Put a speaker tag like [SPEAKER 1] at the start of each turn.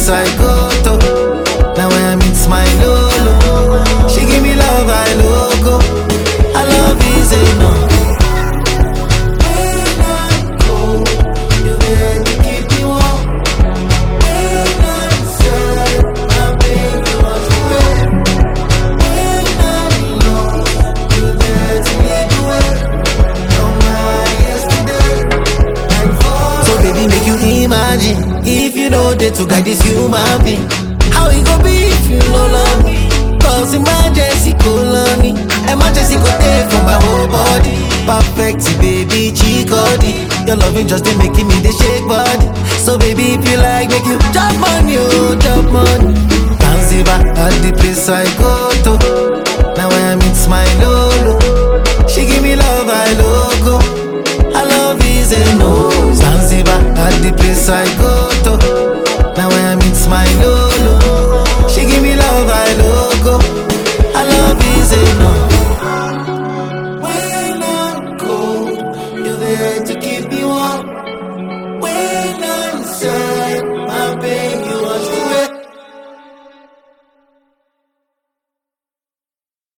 [SPEAKER 1] place I go to. Now when I meet my Lolo, she give me love, I loco. I love is enough. When I'm cold, you're there to keep me warm. When I'm sad, my baby wants to wait. When I'm lost, you're there to lead the way. You're my yesterday and forever. So baby, make you imagine if you know they to guide this human being. How it go be if you no love me? Cause emergency call on me. Emergency go take from my whole body. Perfect, baby, chicody. Your loving just been making me the shake body. So baby, if you like, make you jump on you, jump on. Zanzibar, at the place I go to. Now when I meet my Lolo, she give me love, I loco. I love is a no. Zanzibar, at the place I go to. Now when I meet my Lolo, she give me love, I loco. I love is enough. When I'm cold, you're there to keep me warm.